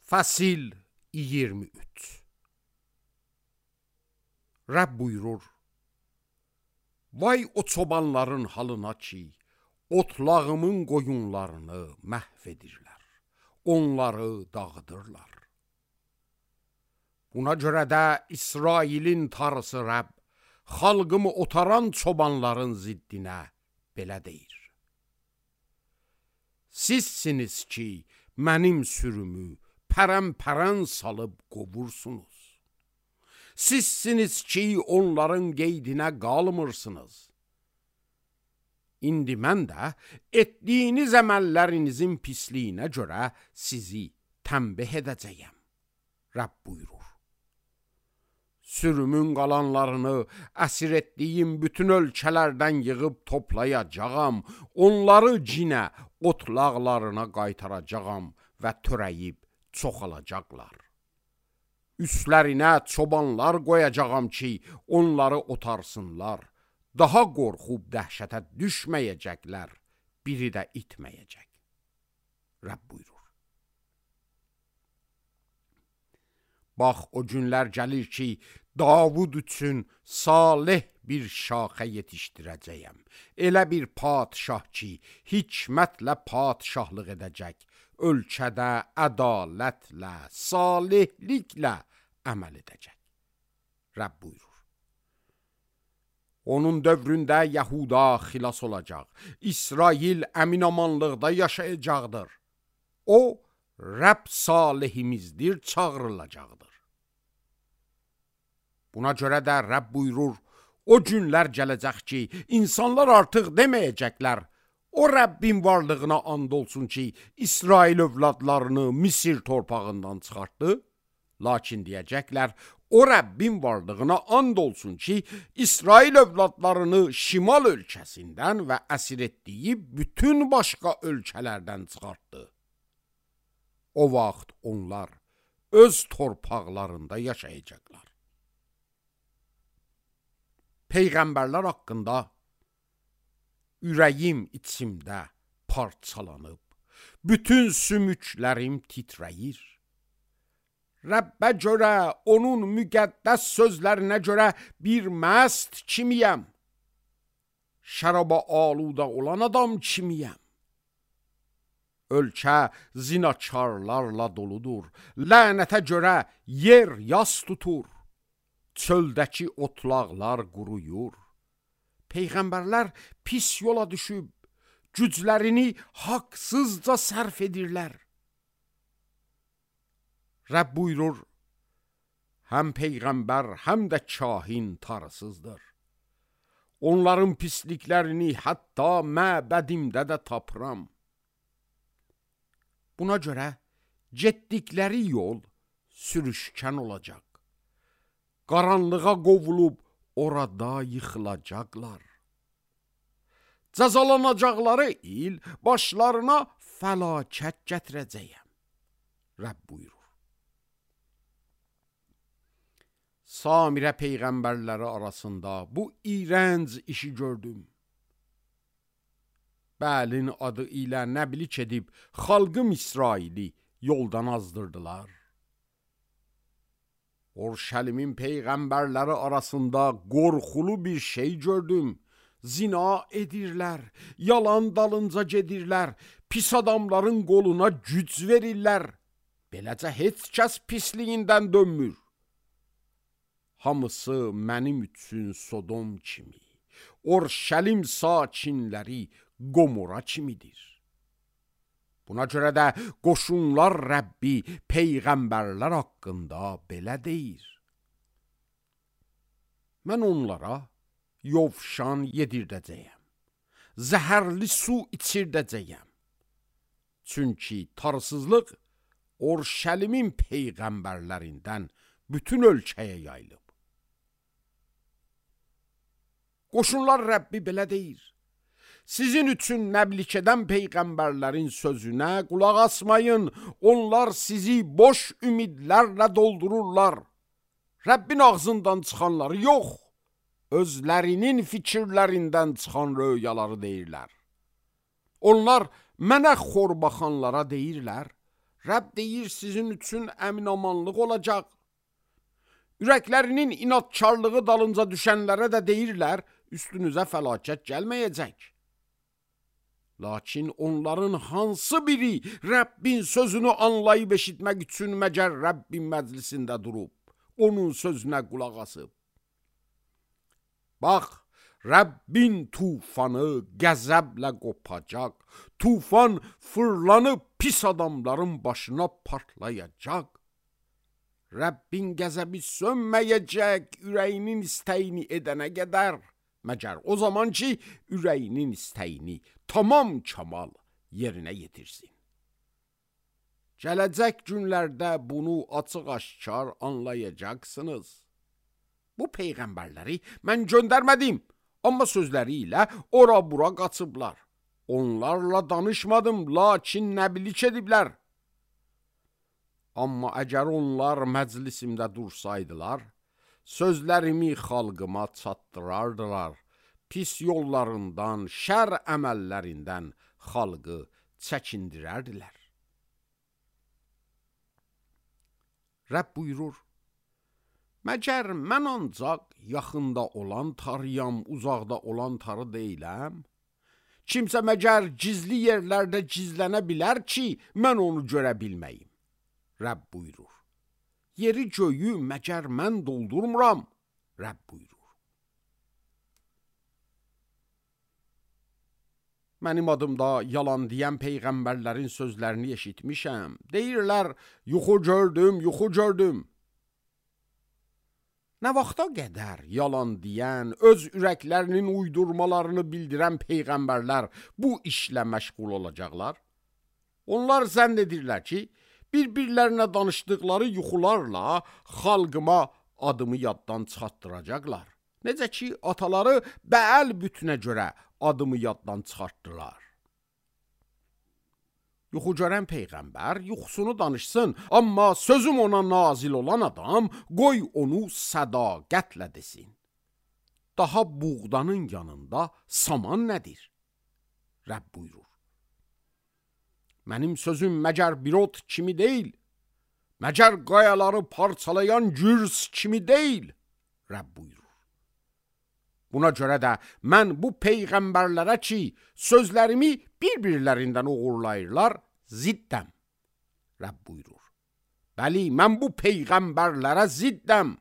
Fəsil 23. Rəbb buyurur: Vay o çobanların halına ki, otlağımın qoyunlarını məhv edirlər, onları dağıdırlar. Buna görə də İsrailin Tanrısı Rəbb, xalqımı otaran çobanların ziddinə belə deyir: Sizsiniz ki, mənim sürümü pərən-pərən salıb qovursunuz. Sizsiniz ki, onların qeydinə qalmırsınız. İndi mən də etdiyiniz əməllərinizin pisliyinə görə sizi tənbih edəcəyəm. Rəbb buyurur: Sürümün qalanlarını əsir etdiyim bütün ölkələrdən yığıb toplayacağam, onları cinə, otlaqlarına qaytaracağam və törəyib çoxalacaqlar. Üstlərinə çobanlar qoyacağam ki, onları otarsınlar, daha qorxub dəhşətə düşməyəcəklər, biri də itməyəcək. Rəbb buyurur: Bax, o günlər gəlir ki, Davud üçün salih bir şaxə yetişdirəcəyəm. Elə bir padişah ki, hikmətlə padişahlıq edəcək, ölkədə ədalətlə, salihliklə əməl edəcək. Rəbb buyurur: Onun dövründə Yahuda xilas olacaq, İsrail əminamanlıqda yaşayacaqdır. O, Rəbb salihimizdir çağırılacaqdır. Buna görə də Rəbb buyurur: O günlər gələcək ki, insanlar artıq deməyəcəklər: O Rəbbin varlığına and olsun ki, İsrail övladlarını Misir torpağından çıxartdı. Lakin deyəcəklər: O Rəbbin varlığına and olsun ki, İsrail övladlarını şimal ölkəsindən və əsir etdiyi bütün başqa ölkələrdən çıxartdı. O vaxt onlar öz torpaqlarında yaşayacaqlar. Peyğəmbərlər haqqında ürəyim içimdə parçalanıb, bütün sümüklərim titrəyir. Rəbbə görə, onun müqəddəs sözlərinə görə bir məst kimiyəm? Şəraba aluda olan adam kimiyəm? Ölkə zinakarlarla doludur, lənətə görə yer yas tutur, çöldəki otlaqlar quruyur. Peyğəmbərlər pis yola düşüb, güclərini haqsızca sərf edirlər. Rəbb buyurur: Həm Peyğəmbər, həm də kahin tarısızdır. Onların pisliklərini hətta məbədimdə də tapıram. Buna görə getdikləri yol sürüşkən olacaq. Qaranlığa qovulub orada yıxılacaqlar. Cəzalanacaqları il başlarına fəlakət gətirəcəyəm. Rəbb buyurur. Samirə peyğəmbərləri arasında bu iyrənc işi gördüm. Bəlin adı ilə nəblik edib xalqım İsraili yoldan azdırdılar. Urşəlimin peyğəmbərləri arasında qorxulu bir şey gördüm. Zina edirlər, yalan dalınca gedirlər, pis adamların qoluna güc verirlər. Beləcə heç kəs pisliyindən dönmür. Hamısı mənim üçün Sodom kimi, Urşəlim sakinləri Gomora kimidir. Buna görə də qoşunlar Rəbbi peyğəmbərlər haqqında belə deyir: Mən onlara yovşan yedirdəcəyəm, zəhərli su içirdəcəyəm. Çünki tarsızlıq Urşəlimin peyğəmbərlərindən bütün ölkəyə yayılıb. Qoşunlar Rəbbi belə deyir: Sizin üçün nəblik edən peyğəmbərlərin sözünə qulaq asmayın, onlar sizi boş ümidlərlə doldururlar. Rəbbin ağzından çıxanları yox, özlərinin fikirlərindən çıxan röyaları deyirlər. Onlar mənə xor baxanlara deyirlər: Rəbb deyir, sizin üçün əminamanlıq olacaq. Ürəklərinin inatkarlığı dalınca düşənlərə də deyirlər, üstünüzə fəlakət gəlməyəcək. Lakin onların hansı biri Rəbbin sözünü anlayıb eşitmək üçün məgər Rəbbin məclisində durub, onun sözünə qulaq asıb? Bax, Rəbbin tufanı qəzəblə qopacaq, tufan fırlanıb pis adamların başına partlayacaq. Rəbbin qəzəbi sönməyəcək ürəyinin istəyini edənə qədər, məgər o zaman ki, ürəyinin istəyini tamam kamal yerinə yetirsin. Gələcək günlərdə bunu açıq-aşkar anlayacaqsınız. Bu peyğəmbərləri mən göndərmədim, amma sözləri ilə ora-bura qaçıblar. Onlarla danışmadım, lakin nəbilik ediblər. Amma əgər onlar məclisimdə dursaydılar, sözlərimi xalqıma çatdırardılar, pis yollarından, şər əməllərindən xalqı çəkindirərdilər. Rəbb buyurur, məgər mən ancaq yaxında olan tarıyam, uzaqda olan tarı deyiləm? Kimsə məgər gizli yerlərdə gizlənə bilər ki, mən onu görə bilməyim. Rəbb buyurur, yeri göyü məgər mən doldurmuram? Rəbb buyurur. Mənim adımda yalan deyən peyğəmbərlərin sözlərini eşitmişəm. Deyirlər, yuxu gördüm, yuxu gördüm. Nə vaxta qədər yalan deyən, öz ürəklərinin uydurmalarını bildirən peyğəmbərlər bu işlə məşğul olacaqlar? Onlar zənn edirlər ki, bir-birlərinə danışdıqları yuxularla xalqıma adımı yaddan çıxartdıracaqlar. Necə ki, ataları Bəəl bütünə görə adımı yaddan çıxartdılar. Yuxu görən peyğəmbər yuxusunu danışsın, amma sözüm ona nazil olan adam qoy onu sədaqətlə desin. Daha buğdanın yanında saman nədir? Rəbb buyurur. Mənim sözüm məgər bir ot kimi deyil, məgər qayaları parçalayan gürs kimi deyil, Rəbb buyurur. Buna görə də mən bu peyğəmbərlərə ki, sözlərimi bir-birlərindən uğurlayırlar, ziddəm, Rəbb buyurur. Bəli, mən bu peyğəmbərlərə ziddəm.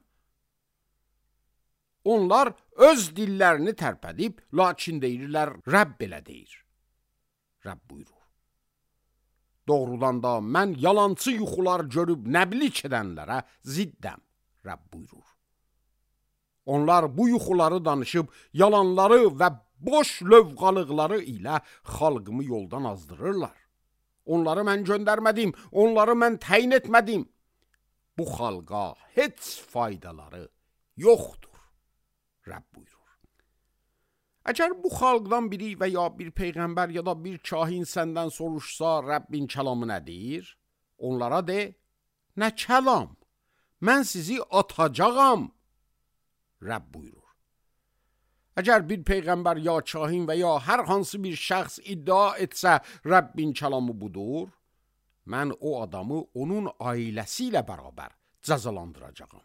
Onlar öz dillərini tərpədib, lakin deyirlər, Rəbb belə deyir, Rəbb buyurur. Doğrudan da mən yalançı yuxular görüb nəbilik edənlərə ziddəm, Rəbb buyurur. Onlar bu yuxuları danışıb, yalanları və boş lövqalıqları ilə xalqımı yoldan azdırırlar. Onları mən göndərmədim, onları mən təyin etmədim. Bu xalqa heç faydaları yoxdur, Rəbb buyurur. Əgər bu xalqdan biri və ya bir peyğəmbər ya da bir kahin səndən soruşsa, Rəbbin kəlamı nədir? Onlara de, nə kəlam? Mən sizi atacağam, Rəbb buyurur. Əgər bir peyğəmbər ya kahin və ya hər hansı bir şəxs iddia etsə Rəbbin kəlamı budur, mən o adamı onun ailəsi ilə bərabər cəzalandıracağam.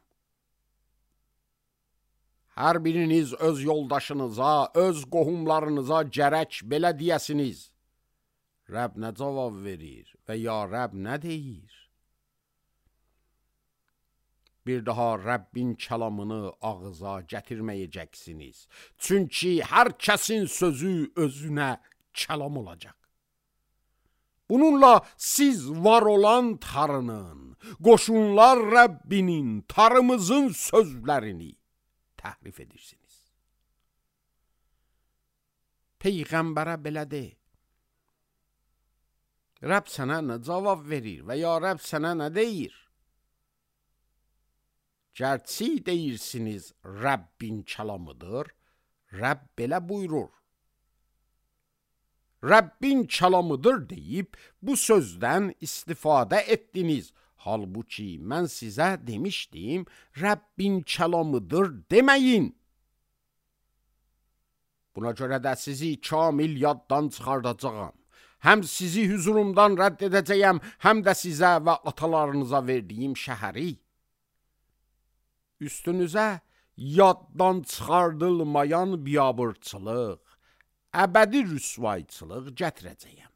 Hər biriniz öz yoldaşınıza, öz qohumlarınıza gərək belə deyəsiniz. Rəbb nə cavab verir və ya Rəbb nə deyir? Bir daha Rəbbin kəlamını ağıza gətirməyəcəksiniz. Çünki hər kəsin sözü özünə kəlam olacaq. Bununla siz var olan tarının, qoşunlar Rəbbinin, tarımızın sözlərini təhrif edirsiniz. Peyğəmbərə belə de. Rəbb sənə nə cavab verir və ya Rəbb sənə nə deyir? Gərçi deyirsiniz Rəbbin kəlamıdır, Rəbb belə buyurur. Rəbbin kəlamıdır deyib bu sözdən istifadə etdiniz. Halbuki mən sizə demişdim, Rəbbin kəlamıdır deməyin. Buna görə də sizi kamil yaddan çıxardacağam. həm sizi hüzurumdan rədd edəcəyəm, həm də sizə və atalarınıza verdiyim şəhəri. Üstünüzə yaddan çıxardılmayan biabırçılıq, əbədi rüsvayçılıq gətirəcəyəm.